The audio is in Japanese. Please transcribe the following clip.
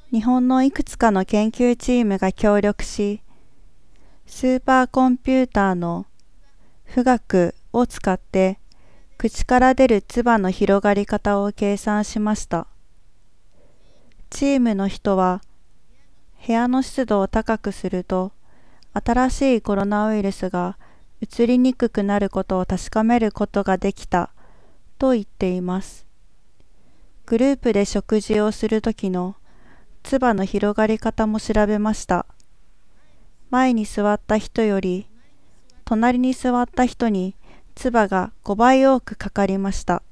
日本のいくつかの研究チームが協力し、スーパーコンピューターの富岳を使って口から出る唾の広がり方を計算しました。チームの人は部屋の湿度を高くすると新しいコロナウイルスが移りにくくなることを確かめることができたと言っています。グループで食事をするときの唾の広がり方も調べました。前に座った人より隣に座った人に唾が5倍多くかかりました。